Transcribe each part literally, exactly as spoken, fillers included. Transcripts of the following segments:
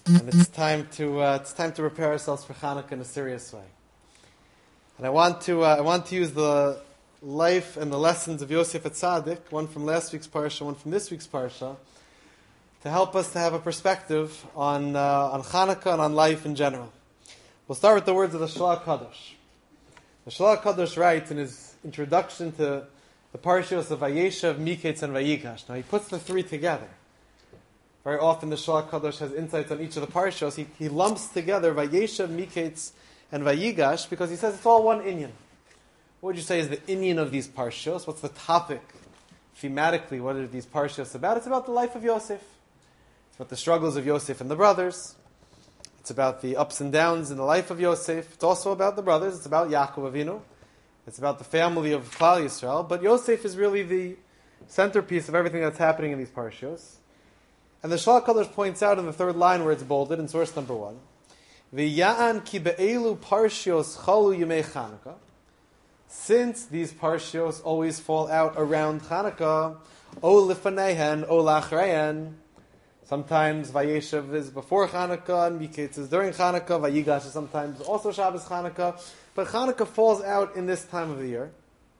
and it's time to uh, it's time to prepare ourselves for Hanukkah in a serious way. And I want to uh, I want to use the life and the lessons of Yosef Atzadik, one from last week's parsha, one from this week's parsha, to help us to have a perspective on uh, on Hanukkah and on life in general. We'll start with the words of the Shalach Kadosh. The Shalach Kadosh writes in his introduction to the parshas of Vayeshev, Miketz, and Vayigash. Now he puts the three together. Very often the Shalach Kadosh has insights on each of the parshas. He, he lumps together Vayeshev, Miketz, and Vayigash because he says it's all one inyan. What would you say is the inyan of these parshas? What's the topic? Thematically, what are these parshas about? It's about the life of Yosef. It's about the struggles of Yosef and the brothers. It's about the ups and downs in the life of Yosef. It's also about the brothers. It's about Yaakov Avinu. It's about the family of Klal Yisrael. But Yosef is really the centerpiece of everything that's happening in these parshas. And the Shalach Kadosh points out in the third line where it's bolded in source number one, V'ya'an ki be'elu parshos chalu yemei Chanukah. Since these parshos always fall out around Chanukah, o lifanehen, o lachreyen. Sometimes Vayeshev is before Chanukah, and Miketz is during Chanukah, Vayigash is sometimes also Shabbos Chanukah, but Chanukah falls out in this time of the year.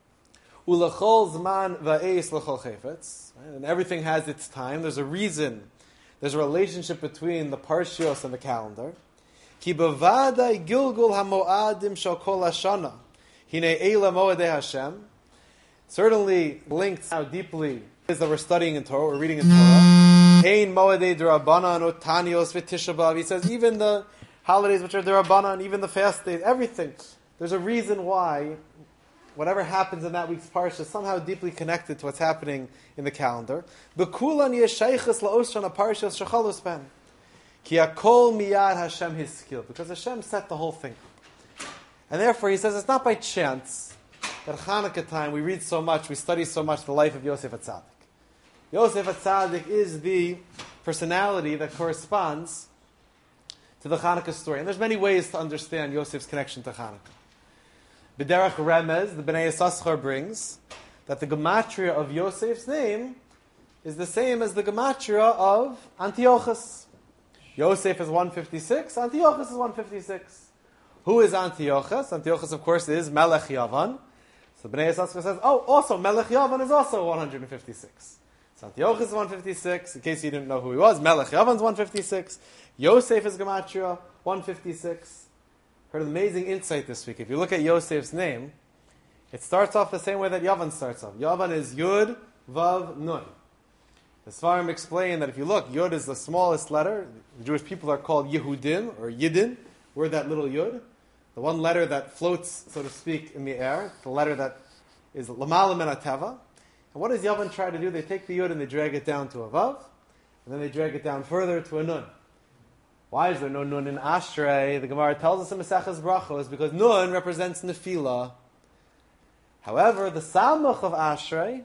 Ulachol zman va'eis l'chol chefetz, and everything has its time. There's a reason, there's a relationship between the parshios and the calendar. Ki b'vadai gilgul hamoadim shal kol hashana, hine eila moedei Hashem. Certainly linked how deeply is that we're studying in Torah, we're reading in Torah. Hein moedei d'Rabbanan otanios v'Tisha B'Av. He says even the holidays which are d'Rabbanan, even the fast days, everything. There's a reason why whatever happens in that week's parsha is somehow deeply connected to what's happening in the calendar. B'kulan yeshayches la'oshan parshas shechalus ben. Ki hakol miyad Hashem hiskil. Because Hashem set the whole thing. And therefore he says it's not by chance that Hanukkah time we read so much, we study so much the life of Yosef Atzadik. Yosef Atzadik is the personality that corresponds to the Hanukkah story. And there's many ways to understand Yosef's connection to Hanukkah. B'derech Remez, the Bnei Yissaschar brings that the gematria of Yosef's name is the same as the gematria of Antiochus. Yosef is one fifty-six, Antiochus is one fifty-six. Who is Antiochus? Antiochus, of course, is Melech Yavan. So Bnei Yissaschar says, oh, also Melech Yavan is also one fifty-six. So Antiochus is one fifty-six. In case you didn't know who he was, Melech Yavan is one fifty-six. Yosef is gematria one fifty-six. Heard an amazing insight this week. If you look at Yosef's name, it starts off the same way that Yavan starts off. Yavan is Yud, Vav, Nun. The Svarim explain that if you look, Yud is the smallest letter. The Jewish people are called Yehudim, or Yidin. We're that little Yud. The one letter that floats, so to speak, in the air. The letter that is Lamala min HaTeva. And what does Yavan try to do? They take the Yud and they drag it down to a Vav. And then they drag it down further to a Nun. Why is there no Nun in Ashrei? The Gemara tells us in Maseches Brachos because Nun represents Nefila. However, the Samach of Ashrei,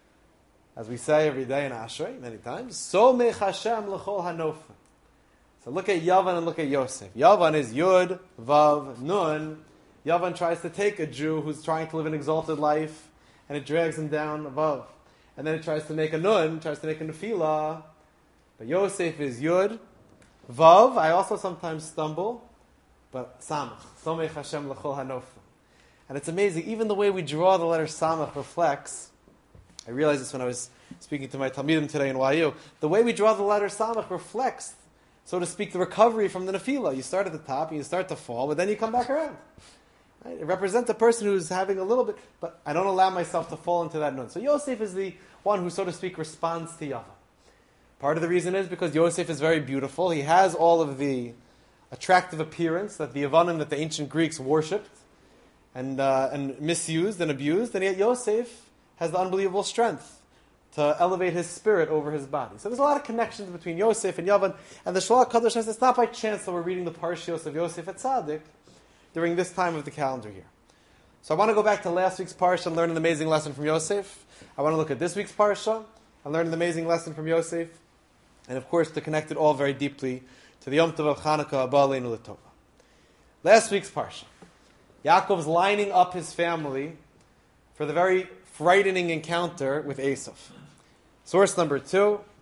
as we say every day in Ashrei, many times, Somech Hashem l'chol hanofa. So look at Yavan and look at Yosef. Yavan is Yud, Vav, Nun. Yavan tries to take a Jew who's trying to live an exalted life, and it drags him down above. And then it tries to make a Nun, tries to make a Nefila. But Yosef is Yud, Vav, I also sometimes stumble, but Samach. Somech Hashem l'chol hanofa. And it's amazing, even the way we draw the letter Samach reflects, I realized this when I was speaking to my Talmidim today in Y U, the way we draw the letter Samach reflects, so to speak, the recovery from the Nefila. You start at the top, and you start to fall, but then you come back around. Right? It represents a person who's having a little bit, but I don't allow myself to fall into that nun. So Yosef is the one who, so to speak, responds to Yavan. Part of the reason is because Yosef is very beautiful. He has all of the attractive appearance that the Yavanim, that the ancient Greeks worshipped and uh, and misused and abused, and yet Yosef has the unbelievable strength to elevate his spirit over his body. So there's a lot of connections between Yosef and Yavan, and the Shalach Kadosh says it's not by chance that we're reading the Parshios of Yosef Atzadik during this time of the calendar year. So I want to go back to last week's Parsha and learn an amazing lesson from Yosef. I want to look at this week's Parsha and learn an amazing lesson from Yosef. And of course, to connect it all very deeply to the Yom Tov of Chanukah, Abba Aleinu L'Tova. Last week's Parsha. Yaakov's lining up his family for the very frightening encounter with Esav. Source number two,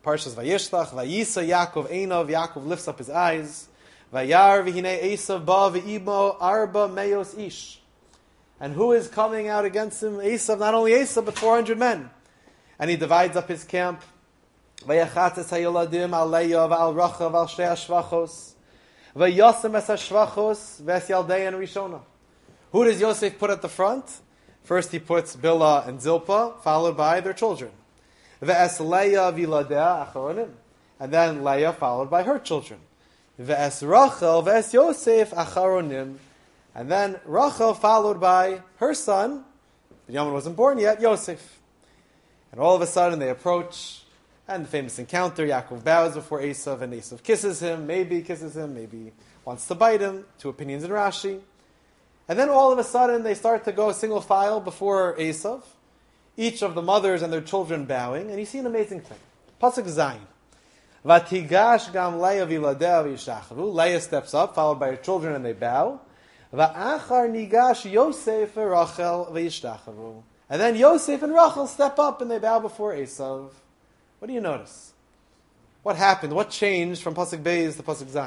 Parshas Vayishlach, Vayisa Yaakov Einov, Yaakov lifts up his eyes, Vayar v'hinei Esav ba v'imo arba meos ish. And who is coming out against him? Esav, not only Esav, but four hundred men. And he divides up his camp. Vayachatzes hayoladim al Leah v'al Rachav v'al shtei hashvachos. Vayosem es hashvachos v'es yaldei and Rishona. Who does Yosef put at the front? First he puts Bilhah and Zilpah, followed by their children. V'es Leah v'yiladea acharonim. And then Leah followed by her children. V'es Rachel v'es Yosef acharonim. And then Rachel followed by her son, Binyamin wasn't born yet, Yosef. And all of a sudden they approach, and the famous encounter, Yaakov bows before Esav, and Esav kisses him, maybe kisses him, maybe wants to bite him, two opinions in Rashi. And then all of a sudden they start to go single file before Esav, each of the mothers and their children bowing, and you see an amazing thing. Pasuk Zayin. Vatigash gam Leah v'yiladea v'yishachavu. Leah steps up, followed by her children, and they bow. Va'achar nigash Yosef v'Rachel v'yishtachavu. And then Yosef and Rachel step up and they bow before Esav. What do you notice? What happened? What changed from Pasuk Beis to Pasuk Zayin?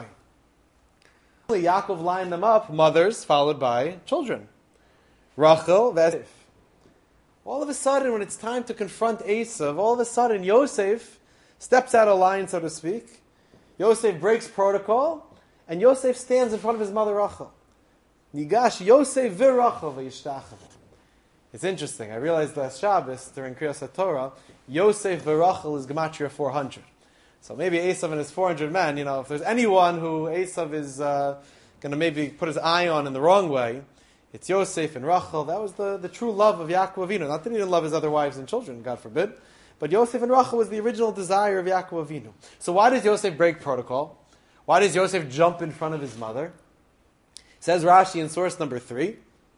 Yaakov lined them up, mothers followed by children. Rachel v'Esav. All of a sudden, when it's time to confront Esav, all of a sudden Yosef steps out of line, so to speak. Yosef breaks protocol, and Yosef stands in front of his mother Rachel. Nigash Yosef v'Rachel v'yishtachavu. It's interesting. I realized last Shabbos during Kriyas HaTorah, Yosef v'Rachel is Gematria four hundred. So maybe Esav and his four hundred men, you know, if there's anyone who Esav is uh, going to maybe put his eye on in the wrong way, it's Yosef and Rachel. That was the, the true love of Yaakov Avinu. Not that he didn't love his other wives and children, God forbid, but Yosef and Rachel was the original desire of Yaakov Avinu. So why does Yosef break protocol? Why does Yosef jump in front of his mother? Says Rashi in source number three,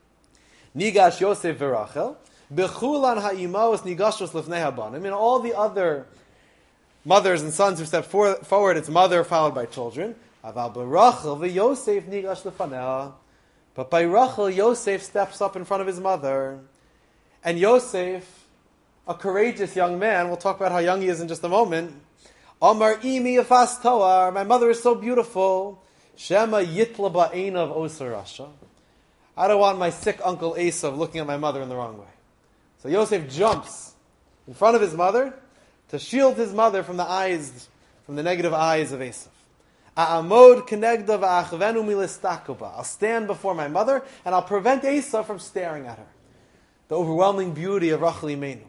Nigash Yosef v'Rachel, Bechulan ha'imos nigashos lefnei habanim. In all the other mothers and sons who step for, forward, it's mother followed by children. Aval b'Rachel v'Yosef nigash lefaneha. But by Rachel, Yosef steps up in front of his mother. And Yosef, a courageous young man, we'll talk about how young he is in just a moment. Amar imi yafas toar, my mother is so beautiful. Shema yitla ba'einav oser rasha. I don't want my sick uncle Esav looking at my mother in the wrong way. So Yosef jumps in front of his mother to shield his mother from the eyes, from the negative eyes of Esav. A'amod kenegda va'achvenu milistakova. I'll stand before my mother and I'll prevent Esav from staring at her. The overwhelming beauty of Rachel Imenu.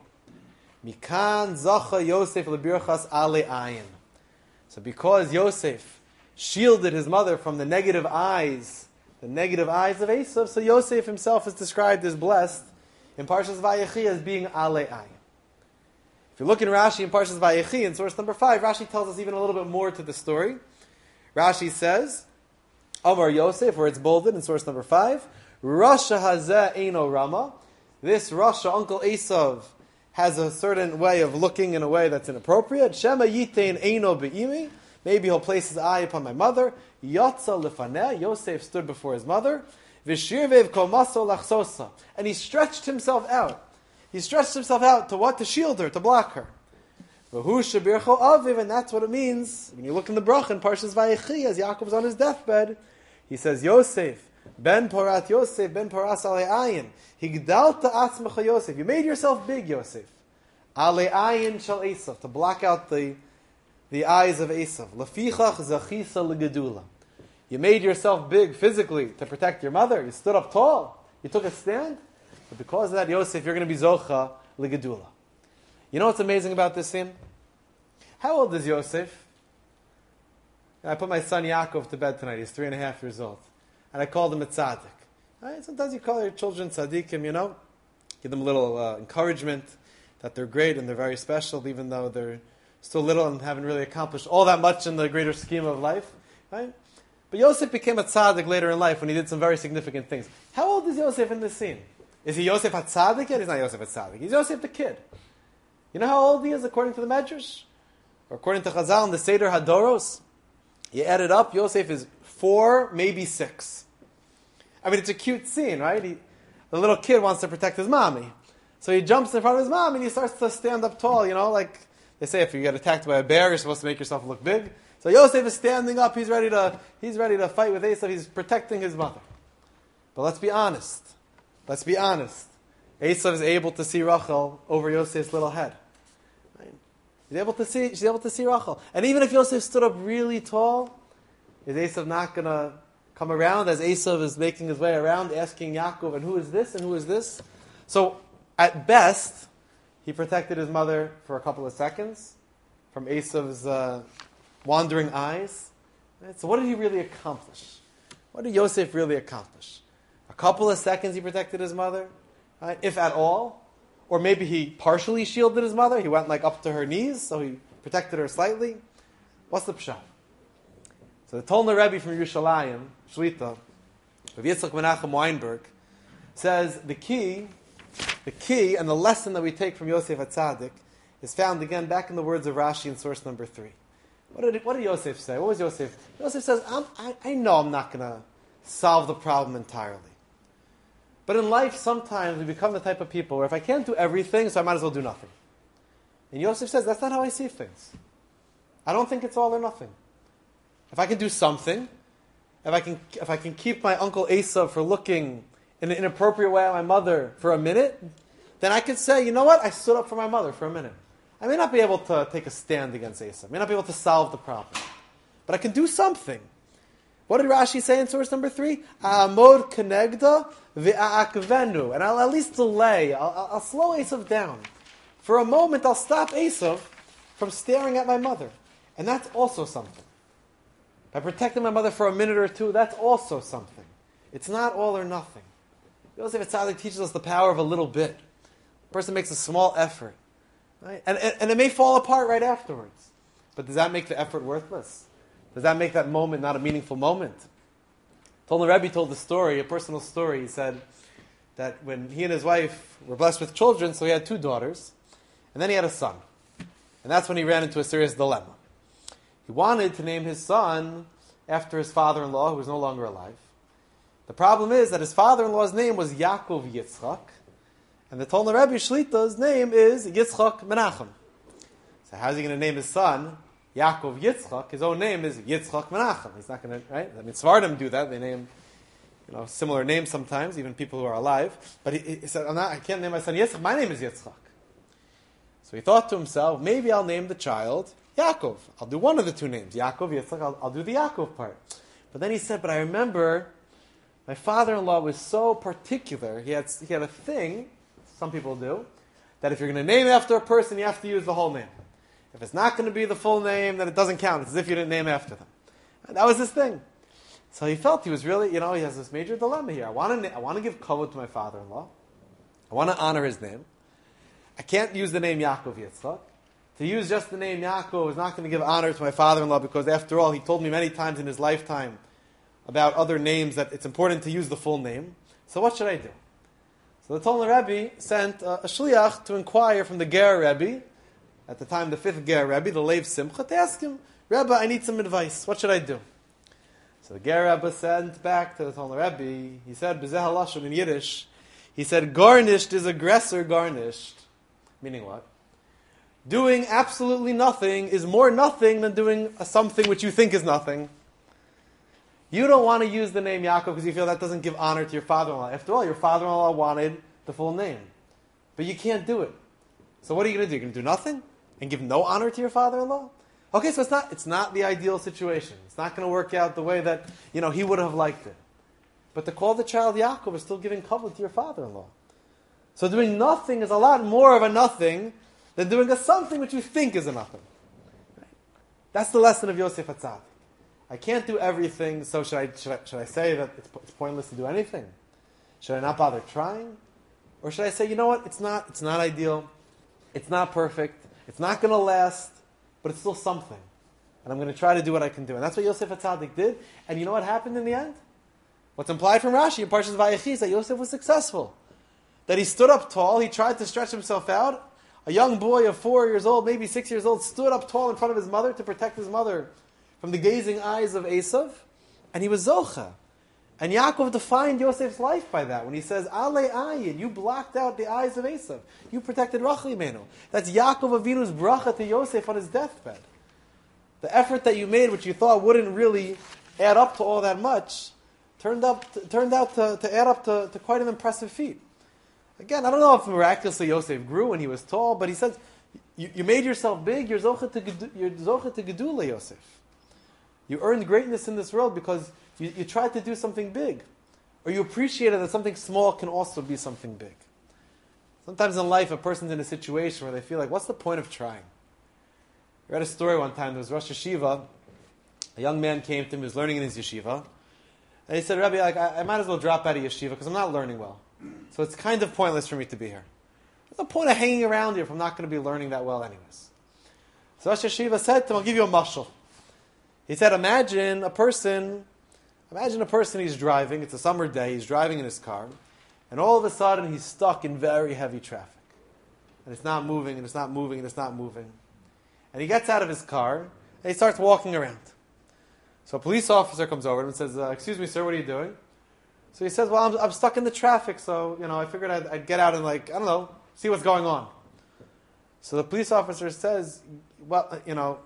Mikan zacha Yosef lebirchas ale ayin. So because Yosef shielded his mother from the negative eyes, the negative eyes of Esav, so Yosef himself is described as blessed in Parshas Vayechi as being Ale Ayin. If you look in Rashi in Parshas Vayechi, in source number five, Rashi tells us even a little bit more to the story. Rashi says, Amar Yosef, where it's bolded in source number five, Rasha hazeh eino rama. This Rasha, Uncle Esav, has a certain way of looking in a way that's inappropriate. Shema yitein eino be'imi. Maybe he'll place his eye upon my mother. Yatza lefaneh. Yosef stood before his mother. V'shirvev komaso lachsosa. And he stretched himself out. He stretched himself out to what? To shield her, to block her. V'hu shebircho aviv. And that's what it means. When you look in the bracha in Parshas Vayechi, as Yaakov's on his deathbed, he says, Yosef, ben porat Yosef, ben poras ale ayin. Higdalta atzmecha Yosef. You made yourself big, Yosef. Ale ayin shal Esav. To block out the the eyes of Esav. Lefichach zachisa legedula. You made yourself big physically to protect your mother. You stood up tall. You took a stand. But because of that, Yosef, you're going to be zocha legedula. You know what's amazing about this scene? How old is Yosef? I put my son Yaakov to bed tonight. He's three and a half years old. And I called him a tzaddik. Right? Sometimes you call your children tzaddikim, you know. Give them a little uh, encouragement that they're great and they're very special, even though they're still little and haven't really accomplished all that much in the greater scheme of life. Right? But Yosef became a tzaddik later in life when he did some very significant things. How old is Yosef in this scene? Is he Yosef HaTzadik yet? He's not Yosef HaTzadik. He's Yosef the kid. You know how old he is according to the Medrash? Or according to Chazal in the Seder Hadoros? You add it up, Yosef is four, maybe six. I mean, it's a cute scene, right? He, the little kid wants to protect his mommy. So he jumps in front of his mom and he starts to stand up tall, you know, like They say if you get attacked by a bear, you're supposed to make yourself look big. So Yosef is standing up. He's ready to, he's ready to fight with Esav. He's protecting his mother. But let's be honest. Let's be honest. Esav is able to see Rachel over Yosef's little head. Right? She's able to see, she's able to see Rachel. And even if Yosef stood up really tall, is Esav not going to come around as Esav is making his way around, asking Yaakov, and who is this and who is this? So, at best, he protected his mother for a couple of seconds from Esav's uh, wandering eyes. Right? So what did he really accomplish? What did Yosef really accomplish? A couple of seconds he protected his mother, right? If at all. Or maybe he partially shielded his mother. He went like up to her knees, so he protected her slightly. What's the pshat? So the Tolner Rebbe from Yerushalayim, Shlita, Rav Yitzchak Menachem Weinberg, says the key, the key and the lesson that we take from Yosef HaTzadik is found again back in the words of Rashi in source number three. What did, what did Yosef say? What was Yosef? Yosef says, I'm, I, I know I'm not going to solve the problem entirely. But in life, sometimes we become the type of people where if I can't do everything, so I might as well do nothing. And Yosef says, that's not how I see things. I don't think it's all or nothing. If I can do something, if I can, if I can keep my uncle Esav from looking in an inappropriate way at my mother for a minute, then I could say, you know what? I stood up for my mother for a minute. I may not be able to take a stand against Esav. I may not be able to solve the problem. But I can do something. What did Rashi say in source number three? A'amod kenegda v'a'akvenu. And I'll at least delay. I'll, I'll slow Esav down. For a moment, I'll stop Esav from staring at my mother. And that's also something. By protecting my mother for a minute or two, that's also something. It's not all or nothing. Yosef HaTzadik teaches us the power of a little bit. A person makes a small effort. Right? And, and, and it may fall apart right afterwards. But does that make the effort worthless? Does that make that moment not a meaningful moment? Tolner Rebbe told the story, a personal story. He said that when he and his wife were blessed with children, so he had two daughters, and then he had a son. And that's when he ran into a serious dilemma. He wanted to name his son after his father-in-law, who was no longer alive. The problem is that his father-in-law's name was Yaakov Yitzchak, and the Tolner Rebbe Shlita's name is Yitzchak Menachem. So how's he going to name his son Yaakov Yitzchak? His own name is Yitzchak Menachem. He's not going to, right? I mean, Svardim do that. They name, you know, similar names sometimes, even people who are alive. But he, he said, I'm not, I can't name my son Yitzchak. My name is Yitzchak. So he thought to himself, maybe I'll name the child Yaakov. I'll do one of the two names, Yaakov, Yitzchak. I'll, I'll do the Yaakov part. But then he said, but I remember my father-in-law was so particular. He had, he had a thing, some people do, that if you're going to name after a person, you have to use the whole name. If it's not going to be the full name, then it doesn't count. It's as if you didn't name after them. And that was his thing. So he felt he was really, you know, he has this major dilemma here. I want to, I want to give kavod to my father-in-law. I want to honor his name. I can't use the name Yaakov Yitzchak. To use just the name Yaakov is not going to give honor to my father-in-law because, after all, he told me many times in his lifetime about other names that it's important to use the full name. So what should I do? So the Tolner Rebbe sent a, a shliach to inquire from the Ger Rebbe, at the time the fifth Ger Rebbe, the Lev Simcha, to ask him, Rebbe, I need some advice. What should I do? So the Ger Rebbe sent back to the Tolner Rebbe. He said, B'zeh halashon in Yiddish, he said, garnished is aggressor garnished. Meaning what? Doing absolutely nothing is more nothing than doing a something which you think is nothing. You don't want to use the name Yaakov because you feel that doesn't give honor to your father-in-law. After all, your father-in-law wanted the full name. But you can't do it. So what are you going to do? You're going to do nothing? And give no honor to your father-in-law? Okay, so it's not it's not the ideal situation. It's not going to work out the way that, you know, he would have liked it. But to call the child Yaakov is still giving kavod to your father-in-law. So doing nothing is a lot more of a nothing than doing a something which you think is a nothing. Right? That's the lesson of Yosef HaTzadik. I can't do everything, so should I, should I, should I say that it's, it's pointless to do anything? Should I not bother trying? Or should I say, you know what, it's not, it's not ideal, it's not perfect, it's not going to last, but it's still something. And I'm going to try to do what I can do. And that's what Yosef HaTzadik did. And you know what happened in the end? What's implied from Rashi in Parshas Vayechi is that Yosef was successful. That he stood up tall, he tried to stretch himself out. A young boy of four years old, maybe six years old, stood up tall in front of his mother to protect his mother from the gazing eyes of Esav, and he was Zocha. And Yaakov defined Yosef's life by that when he says, Ale ayin, you blocked out the eyes of Esav. You protected Rachel Imenu. That's Yaakov Avinu's bracha to Yosef on his deathbed. The effort that you made, which you thought wouldn't really add up to all that much, turned up to, turned out to, to add up to, to quite an impressive feat. Again, I don't know if miraculously Yosef grew when he was tall, but he says, you, you made yourself big, you're zoche to, you're zoche to Gedula, Yosef. You earned greatness in this world because you, you tried to do something big. Or you appreciated that something small can also be something big. Sometimes in life, a person's in a situation where they feel like, what's the point of trying? I read a story one time, there was Rosh Yeshiva, a young man came to him, he was learning in his yeshiva, and he said, Rabbi, like, I, I might as well drop out of yeshiva because I'm not learning well. So it's kind of pointless for me to be here. What's the point of hanging around here if I'm not going to be learning that well anyways? So Rosh Yeshiva said to him, I'll give you a mashal. He said, imagine a person, imagine a person he's driving, it's a summer day, he's driving in his car, and all of a sudden he's stuck in very heavy traffic. And it's not moving, and it's not moving, and it's not moving. And he gets out of his car, and he starts walking around. So a police officer comes over to him and says, uh, excuse me, sir, what are you doing? So he says, well, I'm, I'm stuck in the traffic, so, you know, I figured I'd, I'd get out and, like, I don't know, see what's going on. So the police officer says, well, you know,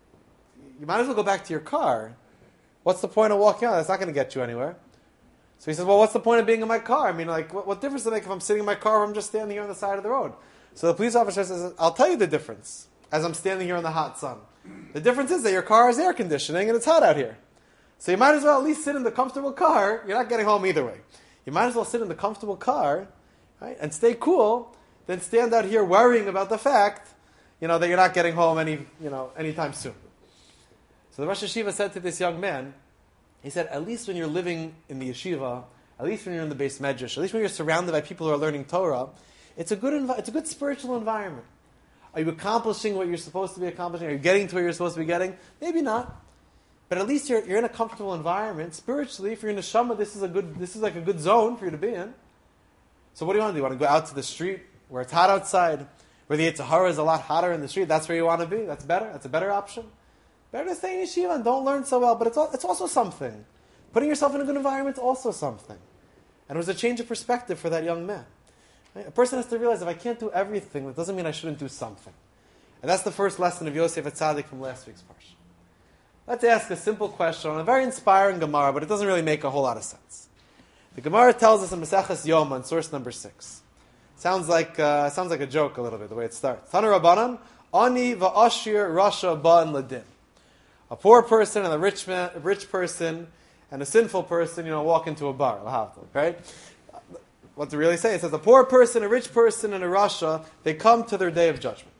you might as well go back to your car. What's the point of walking out? That's not going to get you anywhere. So he says, well, what's the point of being in my car? I mean, like, what, what difference does it make if I'm sitting in my car or I'm just standing here on the side of the road? So the police officer says, I'll tell you the difference as I'm standing here in the hot sun. The difference is that your car has air conditioning and it's hot out here. So you might as well at least sit in the comfortable car. You're not getting home either way. You might as well sit in the comfortable car, right, and stay cool than stand out here worrying about the fact, you know, that you're not getting home any, you know, anytime soon. So the Rosh Yeshiva said to this young man, he said, at least when you're living in the yeshiva, at least when you're in the Beis Medrash, at least when you're surrounded by people who are learning Torah, it's a good envi- it's a good spiritual environment. Are you accomplishing what you're supposed to be accomplishing? Are you getting to where you're supposed to be getting? Maybe not. But at least you're, you're in a comfortable environment. Spiritually, if you're in a neshama, this is a good this is like a good zone for you to be in. So what do you want to do? You want to go out to the street where it's hot outside, where the Yetzer Hara is a lot hotter in the street? That's where you want to be? That's better? That's a better option? Better to stay in yeshiva and don't learn so well, but it's, all, it's also something. Putting yourself in a good environment is also something. And it was a change of perspective for that young man. Right? A person has to realize if I can't do everything, that doesn't mean I shouldn't do something. And that's the first lesson of Yosef Atzadik from last week's parsha. Let's ask a simple question on a very inspiring Gemara, but it doesn't really make a whole lot of sense. The Gemara tells us in Maseches Yoma, in source number six. Sounds like uh, sounds like a joke a little bit, the way it starts. Tana Rabbanan, Ani va'ashir rasha ba'an ladin. A poor person and a rich man, a rich person and a sinful person, you know, walk into a bar, right? What to really say? It says a poor person, a rich person, and a rasha, they come to their day of judgment.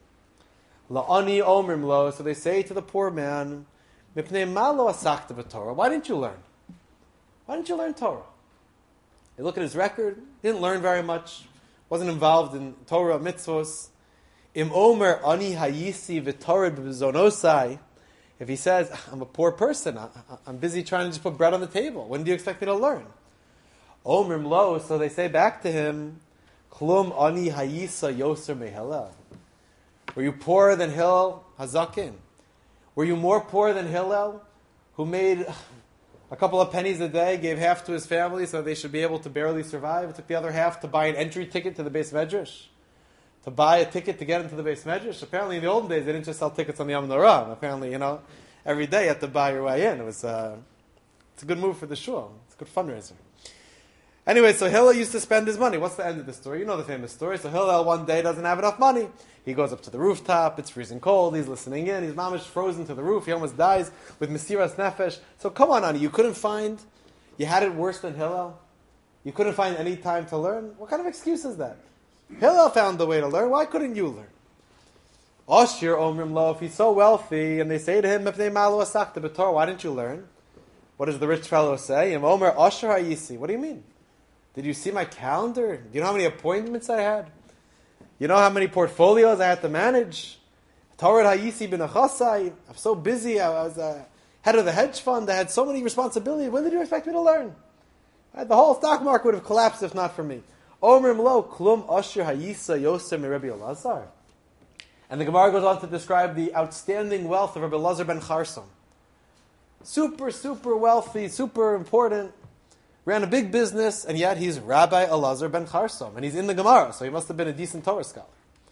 La'ani omrim lo, so they say to the poor man, Mipnei ma lo asakta b'Torah. Why didn't you learn? Why didn't you learn Torah? They look at his record, didn't learn very much, wasn't involved in Torah mitzvos. Im omer ani hayisi v'Torah b'zonosai. If he says, I'm a poor person, I, I'm busy trying to just put bread on the table, when do you expect me to learn? Omrim lo, so they say back to him, Klum ani hayisa yoser mehillel. Were you poorer than Hillel Hazakin? Were you more poor than Hillel, who made a couple of pennies a day, gave half to his family so they should be able to barely survive, took the other half to buy an entry ticket to the Beis Medrash? To buy a ticket to get into the Beis Medrash? Apparently in the old days they didn't just sell tickets on the Yom Noram. Apparently, you know, every day you had to buy your way in. It was uh, it's a good move for the shul. It's a good fundraiser. Anyway, so Hillel used to spend his money. What's the end of the story? You know the famous story. So Hillel one day doesn't have enough money. He goes up to the rooftop. It's freezing cold. He's listening in. He's mamish frozen to the roof. He almost dies with Mesiras Nefesh. So come on, Ani. You couldn't find, you had it worse than Hillel? You couldn't find any time to learn? What kind of excuse is that? Hillel found the way to learn. Why couldn't you learn? Oshir Omrim Lo, if he's so wealthy, and they say to him, Mepnei ma lo asakta b'Torah, why didn't you learn? What does the rich fellow say? Im Omer Oshir Hayisi. What do you mean? Did you see my calendar? Do you know how many appointments I had? You know how many portfolios I had to manage? Torah Hayisi bin Achasai. I'm so busy. I was uh, head of the hedge fund. I had so many responsibilities. When did you expect me to learn? Right? The whole stock market would have collapsed if not for me. Omer Lo Klum Asher Hayisa Yosem Rabbi Elazar. And the Gemara goes on to describe the outstanding wealth of Rabbi Elazar ben Charson. Super, super wealthy, super important. ran a big business, and yet he's Rabbi Elazar ben Charsom, and he's in the Gemara, so he must have been a decent Torah scholar.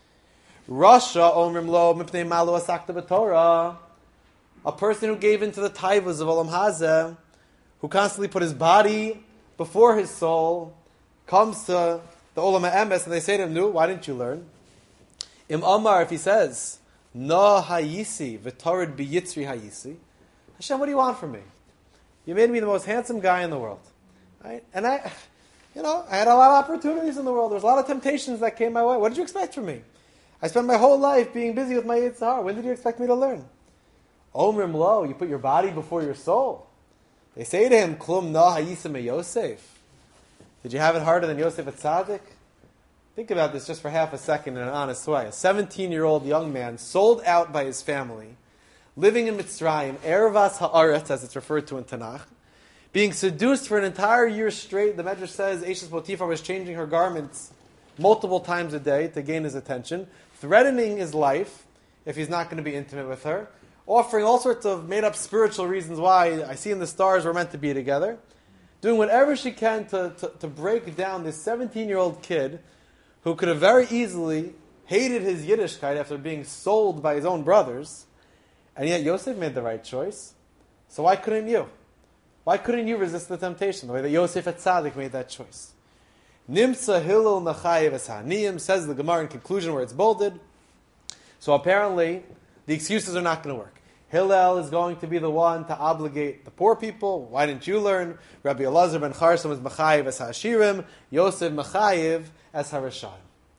Rasha omrim lo mipnei malu asakta b'Torah, a person who gave into the taivas of Olam Hazeh, who constantly put his body before his soul, comes to the Olam HaEmes, and they say to him, "No, why didn't you learn?" Im Amar, if he says, "No hayisi v'torid biyitzri hayisi," Hashem, what do you want from me? You made me the most handsome guy in the world, right? And I, you know, I had a lot of opportunities in the world. There was a lot of temptations that came my way. What did you expect from me? I spent my whole life being busy with my Yetzer Hara. When did you expect me to learn? Omrim lo, you put your body before your soul. They say to him, Klum no hayisa Yosef. Did you have it harder than Yosef HaTzadik? Think about this just for half a second in an honest way. A seventeen-year-old young man sold out by his family, living in Mitzrayim, Ervas Ha'aretz, as it's referred to in Tanakh, being seduced for an entire year straight. The Medrash says Eishes Potiphar was changing her garments multiple times a day to gain his attention, threatening his life if he's not going to be intimate with her, offering all sorts of made-up spiritual reasons why I see in the stars we're meant to be together, doing whatever she can to, to, to break down this seventeen-year-old kid who could have very easily hated his Yiddishkeit after being sold by his own brothers, and yet Yosef made the right choice. So why couldn't you? Why couldn't you resist the temptation the way that Yosef HaTzadik made that choice? Nimsa Hillel Nachayev es Haniyim, says the Gemara in conclusion where it's bolded. So apparently, the excuses are not going to work. Hillel is going to be the one to obligate the poor people. Why didn't you learn? Rabbi Elazar ben Charsom is Machayev as Hashirim, Yosef Machayev as Harashayim.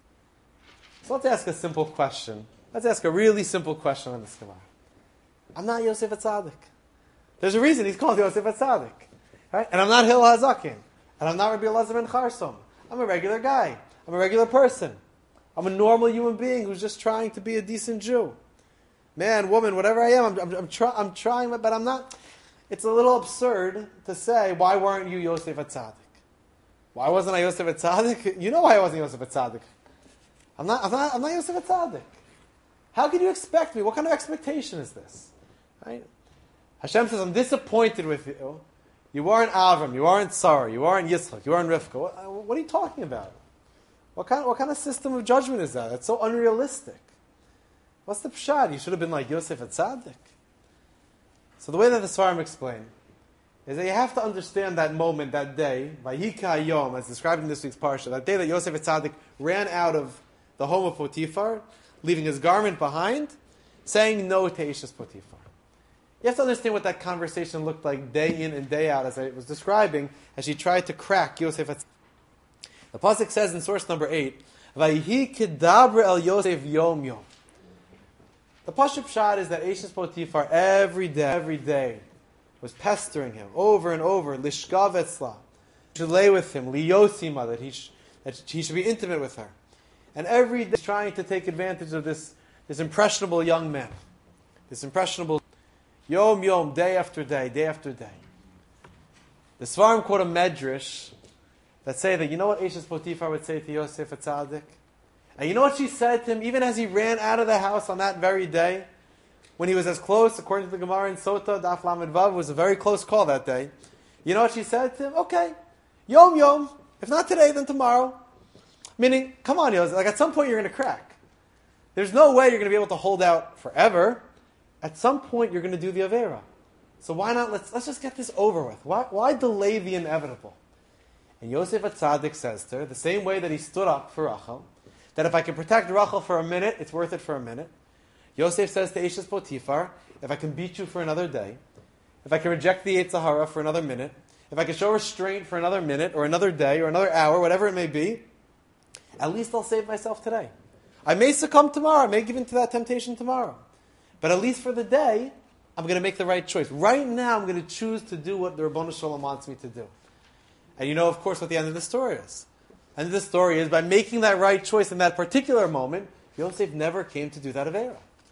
So let's ask a simple question. Let's ask a really simple question on this Gemara. I'm not Yosef HaTzadik. There's a reason he's called Yosef HaTzadik. Right? And I'm not Hillel HaZakin. And I'm not Rabbi Elazar ben Charsom. I'm a regular guy. I'm a regular person. I'm a normal human being who's just trying to be a decent Jew. Man, woman, whatever I am, I'm, I'm, I'm, try, I'm trying, but I'm not. It's a little absurd to say, why weren't you Yosef HaTzadik? Why wasn't I Yosef HaTzadik? You know why I wasn't Yosef HaTzadik. I'm not, I'm not, I'm not Yosef HaTzadik. How can you expect me? What kind of expectation is this? Right? Hashem says, I'm disappointed with you. You aren't Avram, you aren't Sarah, you aren't Yitzchak, you aren't Rivka. What, what are you talking about? What kind, what kind of system of judgment is that? It's so unrealistic. What's the pshat? You should have been like Yosef HaTzadik. So the way that the Svarim explain is that you have to understand that moment, that day, Vayika Yom, as described in this week's parsha, that day that Yosef HaTzadik ran out of the home of Potiphar, leaving his garment behind, saying no to Eishes Potiphar. You have to understand what that conversation looked like day in and day out, as I was describing, as she tried to crack Yosef HaTzadik. The pasuk says in source number eight, Vayhi kedaber el Yosef yom yom. The Pashup Pshat is that Eishes Potiphar every day, every day, was pestering him over and over, Lishkav etzla, to lay with him, Liyosima, that he, sh- that he should be intimate with her. And every day he's trying to take advantage of this, this impressionable young man. This impressionable Yom Yom, day after day, day after day. The Svarim quote a medrash that say that, you know what Eishes Potiphar would say to Yosef HaTzadik? And you know what she said to him, even as he ran out of the house on that very day, when he was as close, according to the Gemara in Sota, Daf Lamed Vav, was a very close call that day. You know what she said to him? Okay, Yom Yom, if not today, then tomorrow. Meaning, come on, Yosef, like at some point you're going to crack. There's no way you're going to be able to hold out forever. At some point you're going to do the Avera. So why not, let's, let's just get this over with. Why, why delay the inevitable? And Yosef HaTzadik says to her, the same way that he stood up for Rachel, that if I can protect Rachel for a minute, it's worth it for a minute. Yosef says to Eishes Potiphar, if I can beat you for another day, if I can reject the Yetzer Hara for another minute, if I can show restraint for another minute, or another day, or another hour, whatever it may be, at least I'll save myself today. I may succumb tomorrow, I may give in to that temptation tomorrow. But at least for the day, I'm going to make the right choice. Right now, I'm going to choose to do what the Rabbanu Shalom wants me to do. And you know, of course, what the end of the story is. The end of the story is, by making that right choice in that particular moment, Yosef never came to do that Avera.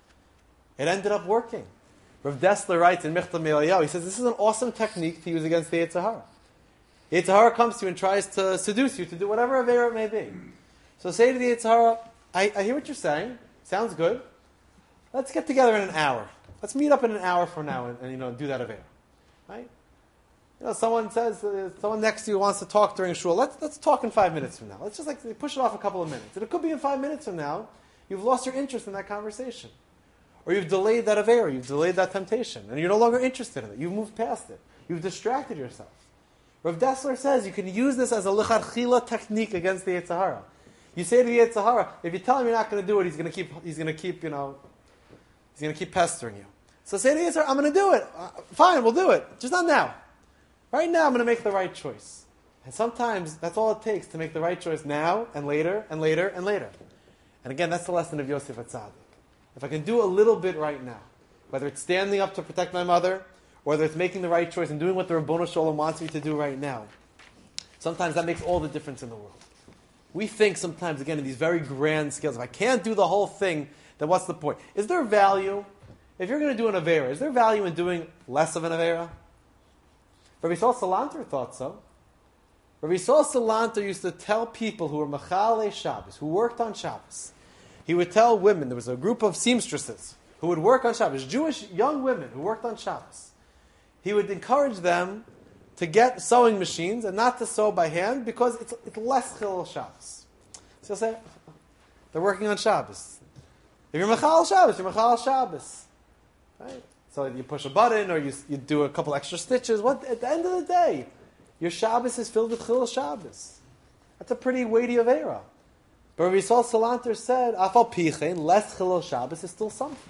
It ended up working. Rav Dessler writes in Michtav Me'Eliyahu, he says, this is an awesome technique to use against the Yetzer Hara. The Yetzer Hara comes to you and tries to seduce you to do whatever Avera it may be. So say to the Yetzer Hara, I, I hear what you're saying. Sounds good. Let's get together in an hour. Let's meet up in an hour from now and, and you know, do that Avera. Right? You know, someone says, uh, someone next to you wants to talk during shul. Let's let's talk in five minutes from now. Let's just like push it off a couple of minutes. And it could be in five minutes from now, you've lost your interest in that conversation. Or you've delayed that avera, you've delayed that temptation, and you're no longer interested in it. You've moved past it. You've distracted yourself. Rav Dessler says you can use this as a lichatchila technique against the Yetzer Hara. You say to the Yetzer Hara, if you tell him you're not going to do it, he's going to keep, he's going to keep, you know, he's going to keep pestering you. So say to the Yetzer Hara, I'm going to do it. Uh, fine, we'll do it. Just not now. Right now, I'm going to make the right choice. And sometimes that's all it takes to make the right choice now and later and later and later. And again, that's the lesson of Yosef Atzadik. If I can do a little bit right now, whether it's standing up to protect my mother, or whether it's making the right choice and doing what the Ribbono Shel Olam wants me to do right now, sometimes that makes all the difference in the world. We think sometimes, again, in these very grand scales, if I can't do the whole thing, then what's the point? Is there value, if you're going to do an Avera, is there value in doing less of an Avera? Rabbi Yisrael Salanter thought so. Rabbi Yisrael Salanter used to tell people who were Mechalei Shabbos, who worked on Shabbos, he would tell women, there was a group of seamstresses who would work on Shabbos, Jewish young women who worked on Shabbos. He would encourage them to get sewing machines and not to sew by hand because it's, it's less Chilul Shabbos. So he'll say, they're working on Shabbos. If you're Mechal Shabbos, you're Mechal Shabbos. Right? So you push a button or you, you do a couple extra stitches. What at the end of the day, your Shabbos is filled with Chilul Shabbos. That's a pretty weighty avera. But Rabbi Yisrael Salanter said, Afal Pichein, less Chilul Shabbos is still something.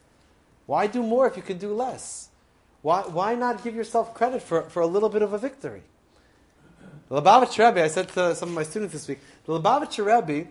Why do more if you can do less? Why, why not give yourself credit for, for a little bit of a victory? The Lubavitcher Rebbe, I said to some of my students this week, the Lubavitcher Rebbe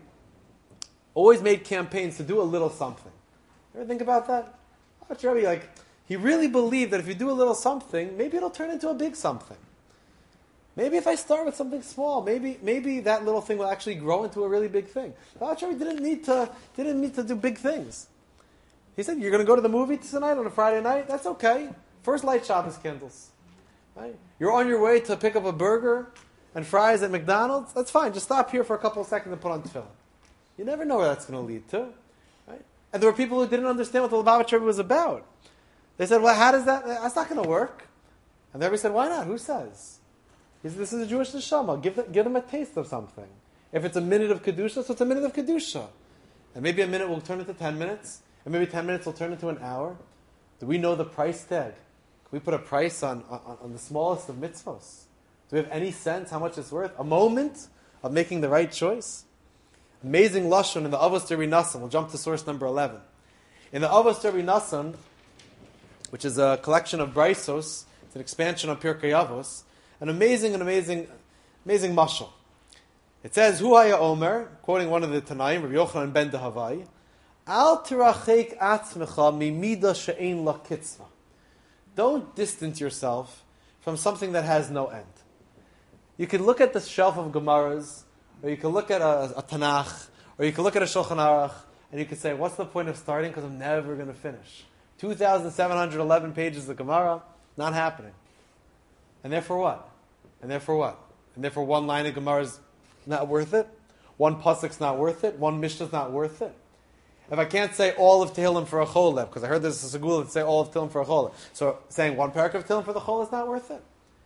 always made campaigns to do a little something. You ever think about that? The Lubavitcher Rebbe, like, he really believed that if you do a little something, maybe it'll turn into a big something. Maybe if I start with something small, maybe maybe that little thing will actually grow into a really big thing. The Lubavitcher Rebbe didn't need to didn't need to do big things. He said, you're going to go to the movie tonight on a Friday night? That's okay. First light Shabbos candles. Right? You're on your way to pick up a burger and fries at McDonald's? That's fine. Just stop here for a couple of seconds and put on tefillin. You never know where that's going to lead to. Right? And there were people who didn't understand what the Lubavitcher Rebbe was about. They said, well, how does that, that's not going to work. And the Rebbe said, why not? Who says? He said, this is a Jewish neshama. Give them, give them a taste of something. If it's a minute of Kedusha, so it's a minute of Kedusha. And maybe a minute will turn into ten minutes. And maybe ten minutes will turn into an hour. Do we know the price tag? Can we put a price on, on, on the smallest of mitzvos? Do we have any sense how much it's worth? A moment of making the right choice? Amazing lashon in the Avos Derbi Nassan. We'll jump to source number eleven. In the Avos Derbi Nassan, which is a collection of braisos, it's an expansion of Pirkei Avos, an amazing and amazing, amazing mashal. It says, Hu haya omer, quoting one of the Tanaim, Rabbi Yochanan ben Dahavai, Al tirachek atzmecha mimida she'ein la kitzva. Don't distance yourself from something that has no end. You can look at the shelf of Gemaras, or you can look at a, a Tanakh, or you can look at a Shulchan Aruch, and you can say, what's the point of starting? Because I'm never going to finish. two thousand seven hundred eleven pages of Gemara, not happening. And therefore what? And therefore what? And therefore one line of Gemara is not worth it? One pasuk's not worth it? One mishnah's not worth it? If I can't say all of Tehillim for a Cholev, because I heard there's a segula that say all of Tehillim for a Cholev, so saying one parak of Tehillim for the Cholev is not worth it?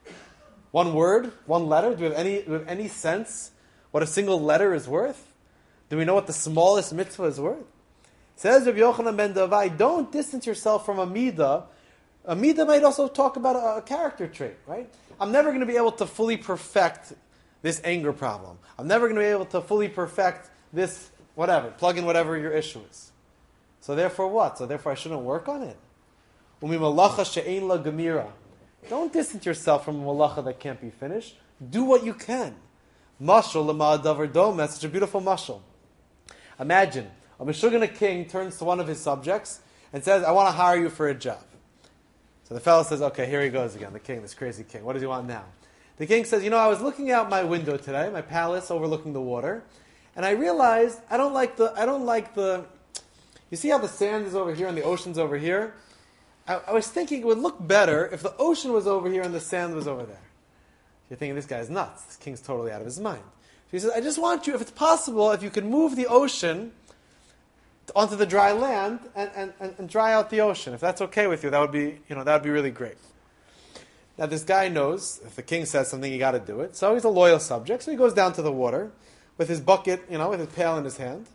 One word? One letter? Do we have any, do we have any sense what a single letter is worth? Do we know what the smallest mitzvah is worth? Says Rabbi Yochanan ben Davai, don't distance yourself from a midah. A midah might also talk about a, a character trait, right? I'm never going to be able to fully perfect this anger problem. I'm never going to be able to fully perfect this whatever. Plug in whatever your issue is. So therefore what? So therefore I shouldn't work on it. Umi malacha she'ein la gemira. Don't distance yourself from a malacha that can't be finished. Do what you can. Mashal lema davar dom. That's such a beautiful mashal. Imagine a Meshuggah king turns to one of his subjects and says, I want to hire you for a job. So the fellow says, okay, here he goes again, the king, this crazy king. What does he want now? The king says, you know, I was looking out my window today, my palace overlooking the water, and I realized I don't like the, I don't like the, you see how the sand is over here and the ocean's over here? I, I was thinking it would look better if the ocean was over here and the sand was over there. You're thinking, this guy's nuts. This king's totally out of his mind. So he says, I just want you, if it's possible, if you can move the ocean onto the dry land and, and, and, and dry out the ocean. If that's okay with you, that would be, you know, that would be really great. Now this guy knows, if the king says something, you got to do it. So he's a loyal subject. So he goes down to the water with his bucket, you know, with his pail in his hand.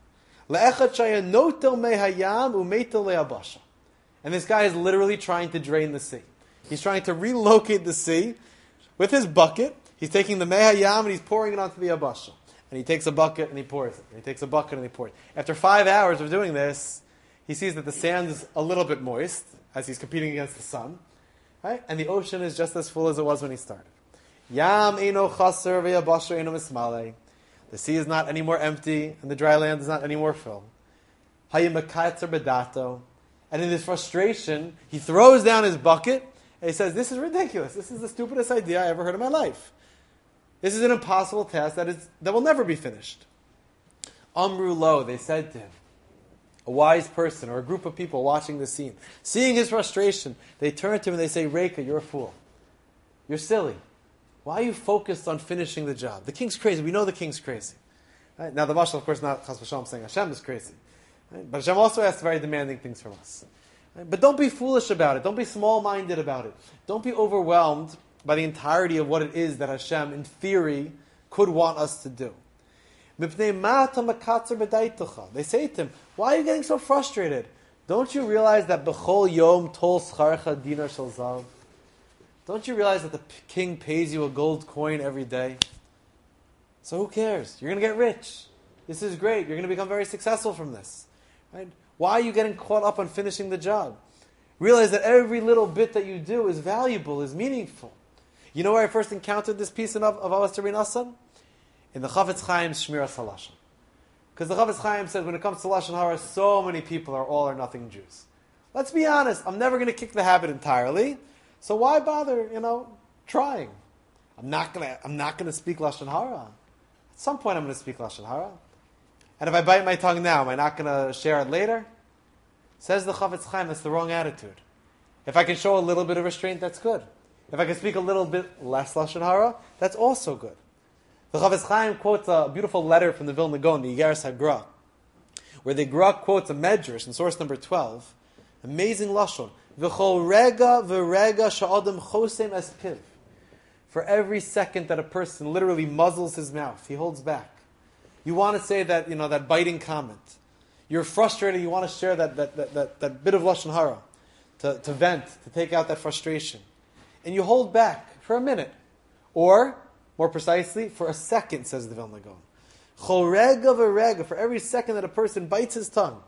And this guy is literally trying to drain the sea. He's trying to relocate the sea with his bucket. He's taking the mei hayam and he's pouring it onto the yabasha. And he takes a bucket and he pours it. And he takes a bucket and he pours it. After five hours of doing this, he sees that the sand is a little bit moist as he's competing against the sun. Right? And the ocean is just as full as it was when he started. Yam eino chaser ve'yabasha eino mismalei. The sea is not any more empty and the dry land is not any more full. Hayim makatzer bedato. And in his frustration, he throws down his bucket and he says, this is ridiculous. This is the stupidest idea I ever heard in my life. This is an impossible task that is that will never be finished. Amru lo, they said to him, a wise person or a group of people watching the scene, seeing his frustration, they turn to him and they say, Reka, you're a fool. You're silly. Why are you focused on finishing the job? The king's crazy. We know the king's crazy. Right? Now the Mashal, of course, not Chas v'Shalom saying Hashem is crazy. Right? But Hashem also asks very demanding things from us. Right? But don't be foolish about it. Don't be small-minded about it. Don't be overwhelmed by the entirety of what it is that Hashem, in theory, could want us to do. They say to him, why are you getting so frustrated? Don't you realize that b'chol yom tol scharcha dinar shel zav? Don't you realize that the king pays you a gold coin every day? So who cares? You're going to get rich. This is great. You're going to become very successful from this. Right? Why are you getting caught up on finishing the job? Realize that every little bit that you do is valuable, is meaningful. You know where I first encountered this piece of of Avos Rabbeinu Nassan? In the Chafetz Chaim's Shmiras HaLashon. Because the Chafetz Chaim said, when it comes to Lashon Hara, so many people are all or nothing Jews. Let's be honest, I'm never going to kick the habit entirely, so why bother, you know, trying? I'm not going to I'm not going to speak Lashon Hara. At some point I'm going to speak Lashon Hara. And if I bite my tongue now, am I not going to share it later? Says the Chafetz Chaim, that's the wrong attitude. If I can show a little bit of restraint, that's good. If I can speak a little bit less Lashon Hara, that's also good. The Chafetz Chaim quotes a beautiful letter from the Vilna Gaon, the Yigaris HaGra, where the Gra quotes a medrash in source number twelve. Amazing Lashon. V'chol rega v'rega sha'adam chosem es piv. For every second that a person literally muzzles his mouth, he holds back. You want to say that, you know, that biting comment. You're frustrated, you want to share that, that, that, that, that bit of Lashon Hara, to, to vent, to take out that frustration. And you hold back for a minute. Or, more precisely, for a second, says the Vilna Gaon. Chol rega v'rega, for every second that a person bites his tongue.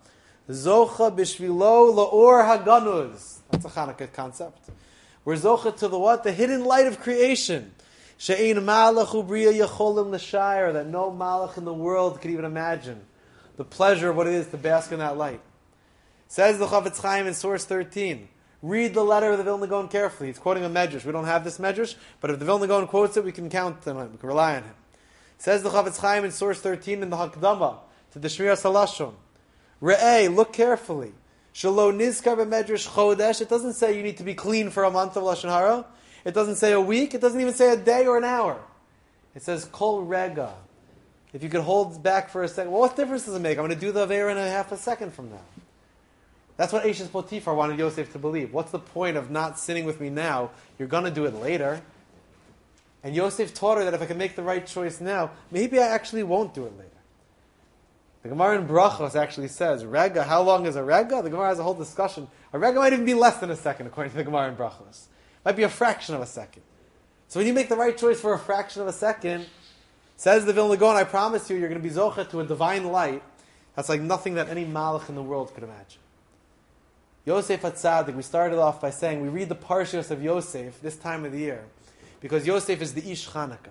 Zocha b'shvilo la'or haganuz. That's a Hanukkah concept. We're zocha to the what? The hidden light of creation. She'ein malach ubriya yacholim l'shayr, that no malach in the world could even imagine the pleasure of what it is to bask in that light. Says the Chafetz Chaim in source thirteen. Read the letter of the Vilna Gaon carefully. He's quoting a medrash. We don't have this medrash, but if the Vilna Gaon quotes it, we can count on him. We can rely on him. Says the Chafetz Chaim in source thirteen in the Hakdama to the Shmiras HaLashon. Re'eh, look carefully. Shelo nizkar b'medrash chodesh. It doesn't say you need to be clean for a month of Lashon Hara. It doesn't say a week. It doesn't even say a day or an hour. It says kol rega. If you could hold back for a second, well, what difference does it make? I'm going to do the Aveira in a half a second from now. That's what Eishes Potiphar wanted Yosef to believe. What's the point of not sinning with me now? You're going to do it later. And Yosef taught her that if I can make the right choice now, maybe I actually won't do it later. The Gemara in Brachos actually says, Rega, how long is a Rega? The Gemara has a whole discussion. A Rega might even be less than a second, according to the Gemara in Brachos. Might be a fraction of a second. So when you make the right choice for a fraction of a second, says the Vilna Gaon, I promise you, you're going to be zocha to a divine light that's like nothing that any malach in the world could imagine. Yosef HaTzadik, we started off by saying we read the Parshas of Yosef this time of the year because Yosef is the Ish Chanukah.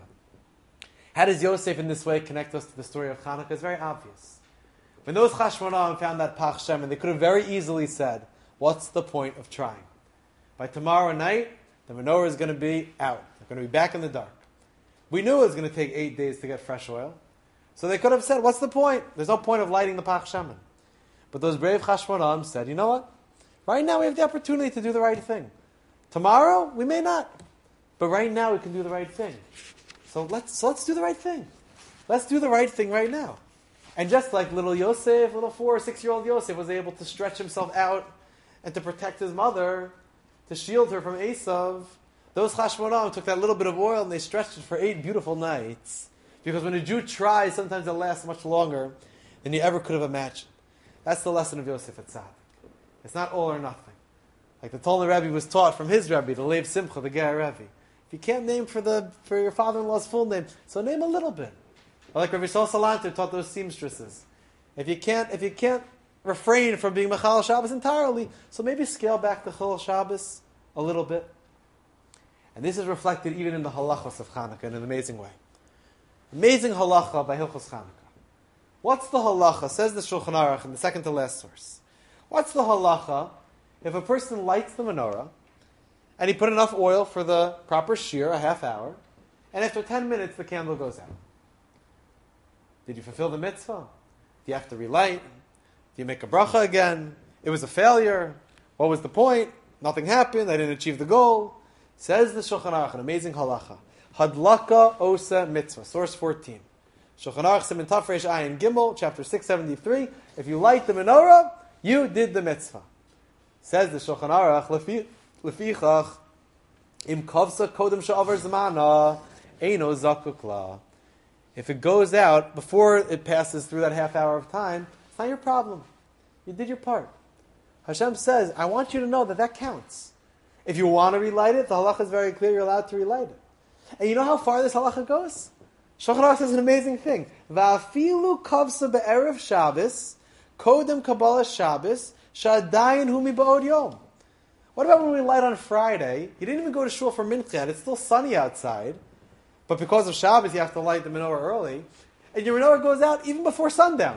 How does Yosef in this way connect us to the story of Chanukah? It's very obvious. When those Chashmonaim found that Pach Shemen, they could have very easily said, what's the point of trying? By tomorrow night, the menorah is going to be out. They're going to be back in the dark. We knew it was going to take eight days to get fresh oil. So they could have said, what's the point? There's no point of lighting the Pach Shemen. But those brave Chashmonaim said, you know what? Right now we have the opportunity to do the right thing. Tomorrow, we may not. But right now we can do the right thing. So let's, so let's do the right thing. Let's do the right thing right now. And just like little Yosef, little four or six-year-old Yosef was able to stretch himself out and to protect his mother, to shield her from Esav, Those Chashmonaim took that little bit of oil and they stretched it for eight beautiful nights. Because when a Jew tries, sometimes it lasts much longer than you ever could have imagined. That's the lesson of Yosef Atzadik. It's not all or nothing. Like the Tolna Rebbe was taught from his Rebbe, the Lev Simcha, the Ger Rebbe. If you can't name for the for your father-in-law's full name, so name a little bit. Or like Rabbi Shol Salanter taught those seamstresses. If you can't, if you can't refrain from being Mechal Shabbos entirely, so maybe scale back the Chol Shabbos a little bit. And this is reflected even in the halachos of Chanukah in an amazing way. Amazing halacha by Hilchos Chanukah. What's the halacha? Says the Shulchan Aruch in the second to last source. What's the halacha if a person lights the menorah and he put enough oil for the proper shear, a half hour, and after ten minutes the candle goes out? Did you fulfill the mitzvah? Do you have to relight? Do you make a bracha again? It was a failure. What was the point? Nothing happened. I didn't achieve the goal. Says the Shulchan Aruch, an amazing halacha. Hadlaka osa mitzvah. Source fourteen. Shulchan Aruch Siman Taf Reish Ayin Gimel, chapter six seventy-three. If you light the menorah, you did the mitzvah. Says the Shulchan Aruch, Lefichach, im kavsa kodem she'avar zmana, eino zakuk la. If it goes out before it passes through that half hour of time, it's not your problem. You did your part. Hashem says, I want you to know that that counts. If you want to relight it, the halacha is very clear, you're allowed to relight it. And you know how far this halacha goes? Shulchan Aruch says an amazing thing. Va'afilu kavsa be'erev Shabbos, kodem kabbalah Shabbos, sha'adayin humi ba'od yom. What about when we light on Friday? You didn't even go to shul for mincha yet. It's still sunny outside. But because of Shabbos, you have to light the menorah early. And your menorah goes out even before sundown.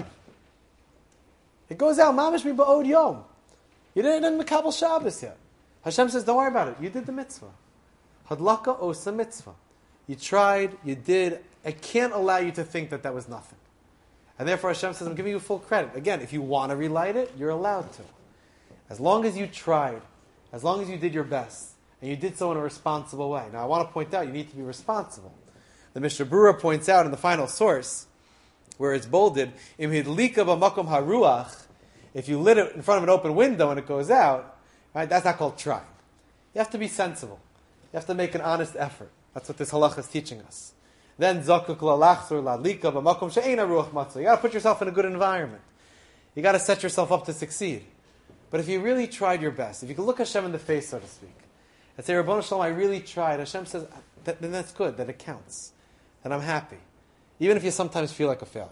It goes out, mamish mi ba'od yom. You didn't even mekabel Shabbos yet. Hashem says, don't worry about it. You did the mitzvah. Hadlaka osa mitzvah. You tried, you did. I can't allow you to think that that was nothing. And therefore Hashem says, I'm giving you full credit. Again, if you want to relight it, you're allowed to. As long as you tried, as long as you did your best, and you did so in a responsible way. Now I want to point out, you need to be responsible. The Mishnah Berurah points out in the final source, where it's bolded, Im hidlika b'makom haruach, if you lit it in front of an open window and it goes out, right, that's not called trying. You have to be sensible. You have to make an honest effort. That's what this halacha is teaching us. Then zakuk lalachzor ladlika b'makom she'ein haruach matzah. You got to put yourself in a good environment. You got to set yourself up to succeed. But if you really tried your best, if you could look Hashem in the face, so to speak, and say, Rabbanu Shalom, I really tried, Hashem says, that, then that's good, that it counts. And I'm happy. Even if you sometimes feel like a failure.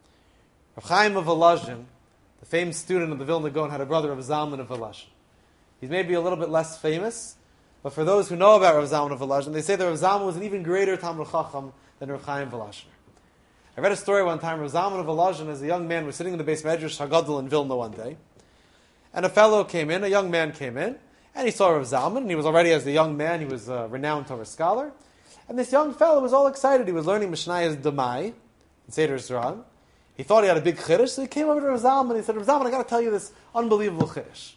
Rav Chaim of Volozhin, the famous student of the Vilna Gaon, had a brother, Rav Zalman of Volozhin. He's maybe a little bit less famous, but for those who know about Rav Zalman of Volozhin, they say that Rav Zalman was an even greater Talmud Chacham than Rav Chaim Volozhin. I read a story one time, Rav Zalman of Volozhin, as a young man, was sitting in the Beis Medrash Hagadol in Vilna one day, and a fellow came in, a young man came in, and he saw Rav Zalman, and he was already, as a young man, he was a renowned Torah scholar. And this young fellow was all excited. He was learning Mishnayos Demai, in Seder Zran. He thought he had a big chiddush, so he came over to Rav Zalman, and he said, Rav Zalman, I got to tell you this unbelievable chiddush.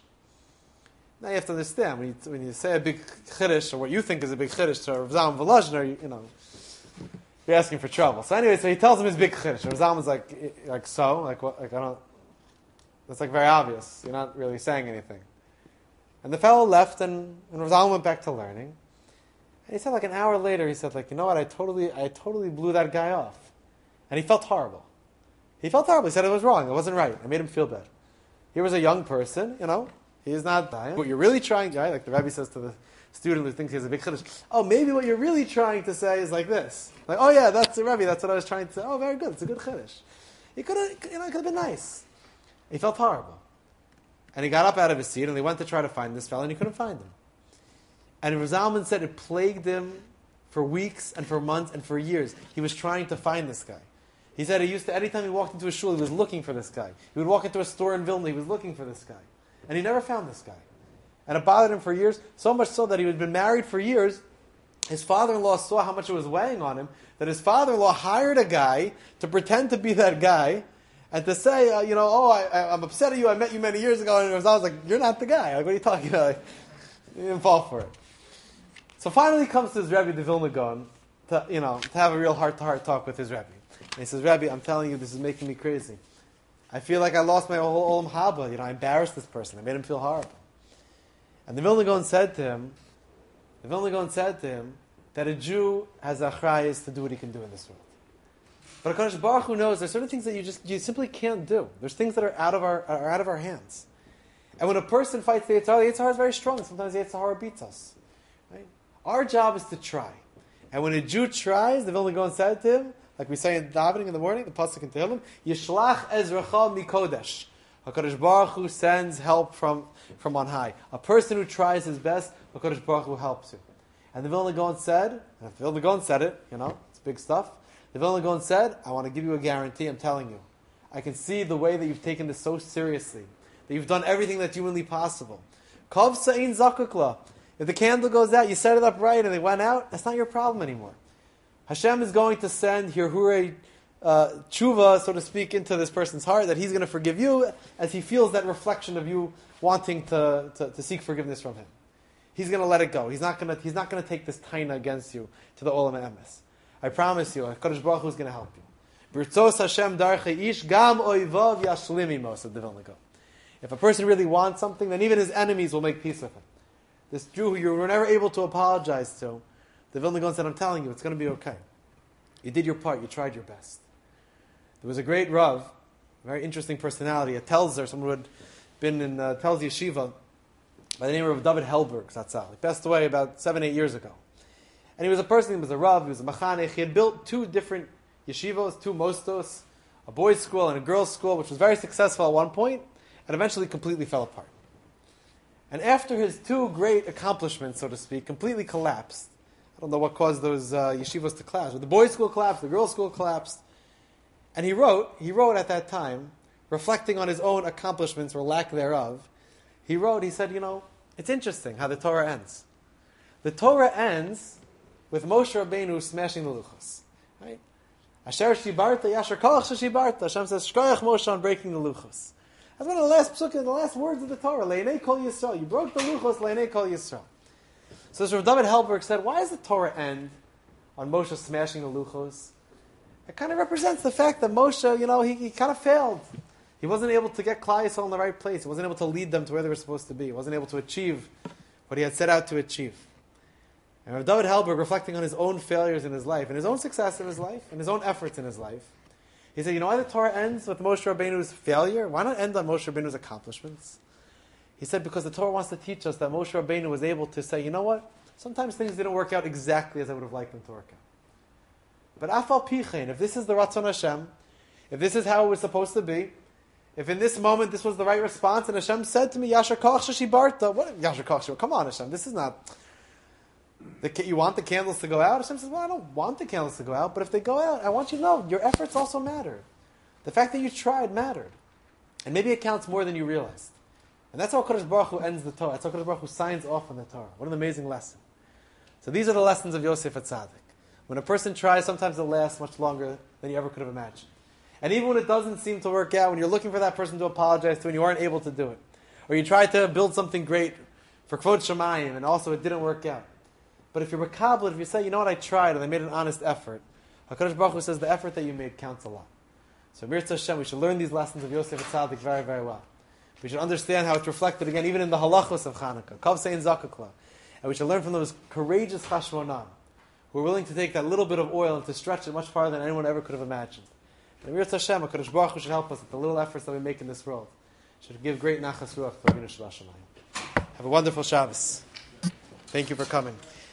Now you have to understand, when you, when you say a big chiddush, or what you think is a big chiddush to Rav Zalman Volozhin, you, you know, you're asking for trouble. So anyway, so he tells him his big chiddush. Rav Zalman's like, like so, like what, like I don't, that's like very obvious. You're not really saying anything. And the fellow left, and, and Rav Zalman went back to learning. And he said, like an hour later, he said, like, you know what, I totally, I totally blew that guy off. And he felt horrible. He felt horrible. He said it was wrong. It wasn't right. I made him feel bad. Here was a young person, you know, he is not dying. What you're really trying to, right? Like the Rebbe says to the student who thinks he has a big chiddush, oh, maybe what you're really trying to say is like this. Like, oh yeah, that's the Rebbe, that's what I was trying to say. Oh, very good, it's a good chiddush. He could have, you know, it could have been nice. He felt horrible. And he got up out of his seat and he went to try to find this fellow and he couldn't find him. And Rav Zalman said it plagued him for weeks and for months and for years. He was trying to find this guy. He said he used to, anytime he walked into a shul, he was looking for this guy. He would walk into a store in Vilna, he was looking for this guy. And he never found this guy. And it bothered him for years, so much so that he had been married for years. His father-in-law saw how much it was weighing on him, that his father-in-law hired a guy to pretend to be that guy, and to say, uh, you know, oh, I, I, I'm upset at you, I met you many years ago, and I was like, you're not the guy. Like, what are you talking about? Like, you didn't fall for it. So finally he comes to his Rebbe, the Vilna Gaon, to, you know, to have a real heart-to-heart talk with his Rebbe. And he says, Rebbe, I'm telling you, this is making me crazy. I feel like I lost my whole Olam Haba. You know, I embarrassed this person. I made him feel horrible. And the Vilna Gaon said to him, The Vilna Gaon said to him that a Jew has achrayus to do what he can do in this world. But HaKadosh Baruch Hu knows there's certain things that you just you simply can't do. There's things that are out of our are out of our hands. And when a person fights the Yetzer Hara, the Yetzer Hara is very strong. Sometimes the Yetzer Hara beats us. Right? Our job is to try. And when a Jew tries, the Vilna Gaon said to him, like we say in davening in the morning, the pasuk in Tehillim, Yishlach Ezracha Mikodesh. HaKadosh Baruch Hu sends help from, from on high. A person who tries his best, HaKadosh Baruch Hu helps him. And the Vilna Gaon said, and if the Vilna Gaon said it, you know, it's big stuff. The Vilna Gaon said, I want to give you a guarantee, I'm telling you. I can see the way that you've taken this so seriously, that you've done everything that's humanly possible. Kav sa'in zakukla. If the candle goes out, you set it up right and it went out, that's not your problem anymore. Hashem is going to send Hirhure uh, tshuva, so to speak, into this person's heart, that he's going to forgive you as he feels that reflection of you wanting to, to, to seek forgiveness from him. He's going to let it go. He's not going to, he's not going to take this taina against you to the olam emes. I promise you, HaKadosh Baruch Hu is going to help you. B'ritzos Hashem darchei ish gam oivav yashlim imo, said the Vilna Gaon. If a person really wants something, then even his enemies will make peace with him. This Jew who you were never able to apologize to, the Vilna Gaon said, I'm telling you, it's going to be okay. You did your part. You tried your best. There was a great Rav, a very interesting personality, a Telzer, someone who had been in uh, Telz Yeshiva, by the name of David Helberg, Zatzal. He passed away about seven, eight years ago. And he was a person, he was a Rav, he was a Machanech. He had built two different yeshivos, two mostos, a boys' school and a girls' school, which was very successful at one point, and eventually completely fell apart. And after his two great accomplishments, so to speak, completely collapsed, I don't know what caused those uh, yeshivos to collapse, but the boys' school collapsed, the girls' school collapsed, and he wrote, he wrote at that time, reflecting on his own accomplishments or lack thereof, he wrote, he said, you know, it's interesting how the Torah ends. The Torah ends with Moshe Rabbeinu smashing the luchos. Right? Asher shibarta, yasher kolach shibarta. Hashem says, shkoyach Moshe on breaking the luchos. That's one of the last psukim, the last words of the Torah. Leinei kol Yisrael. You broke the luchos, leinei kol Yisrael. So Rav David Helberg said, why does the Torah end on Moshe smashing the luchos? It kind of represents the fact that Moshe, you know, he, he kind of failed. He wasn't able to get Klal Yisrael in the right place. He wasn't able to lead them to where they were supposed to be. He wasn't able to achieve what he had set out to achieve. And Rav David Helberg, reflecting on his own failures in his life, and his own success in his life, and his own efforts in his life, he said, you know why the Torah ends with Moshe Rabbeinu's failure? Why not end on Moshe Rabbeinu's accomplishments? He said, because the Torah wants to teach us that Moshe Rabbeinu was able to say, you know what? Sometimes things didn't work out exactly as I would have liked them to work out. But afal pichein, if this is the Ratzon Hashem, if this is how it was supposed to be, if in this moment this was the right response, and Hashem said to me, Yasher Koch Shashibarta, what? Yasher Koch, come on Hashem, this is not, the, you want the candles to go out? Hashem says, well, I don't want the candles to go out, but if they go out, I want you to know, your efforts also matter. The fact that you tried mattered. And maybe it counts more than you realized. And that's how Kadosh Baruch Hu ends the Torah. That's how Kadosh Baruch Hu signs off on the Torah. What an amazing lesson. So these are the lessons of Yosef HaTzadik. When a person tries, sometimes it lasts much longer than you ever could have imagined. And even when it doesn't seem to work out, when you're looking for that person to apologize to and you aren't able to do it, or you tried to build something great for Kvod Shamayim and also it didn't work out. But if you're makabel, if you say, you know what, I tried and I made an honest effort, HaKadosh Baruch Hu says the effort that you made counts a lot. So Mirza Hashem, we should learn these lessons of Yosef HaTzadik very, very well. We should understand how it's reflected again, even in the halachos of Chanukah, Kav Sein Zakukla. And we should learn from those courageous Chashmonan, who are willing to take that little bit of oil and to stretch it much farther than anyone ever could have imagined. And Mirza Hashem, HaKadosh Baruch Hu should help us with the little efforts that we make in this world. Should give great nachas ruach to Avinu Shel Hashamayim. Have a wonderful Shabbos. Thank you for coming.